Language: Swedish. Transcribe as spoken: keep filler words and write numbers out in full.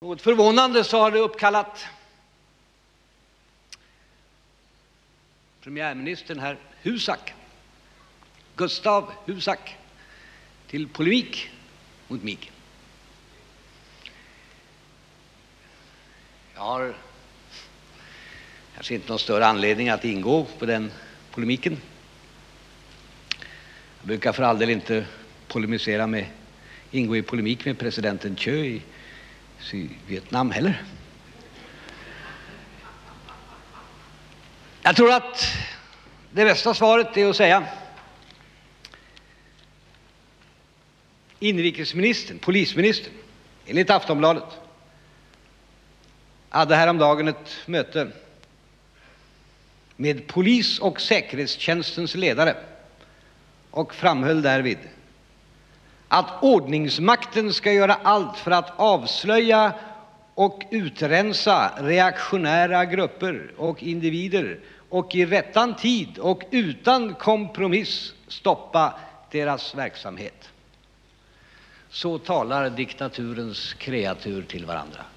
Något förvånande så har det uppkallat premiärministern herr Husak, Gustav Husak, till polemik mot mig. Jag har kanske inte någon större anledning att ingå på den polemiken. Jag brukar för all del inte polemisera med, ingå i polemik med presidenten Thieu i Sydvietnam heller. Jag tror att det bästa svaret är att säga: inrikesministern, polisministern, enligt Aftonbladet, hade häromdagen ett möte med polis- och säkerhetstjänstens ledare och framhöll därvid att ordningsmakten ska göra allt för att avslöja och utrensa reaktionära grupper och individer och i rättan tid och utan kompromiss stoppa deras verksamhet. Så talar diktaturens kreatur till varandra.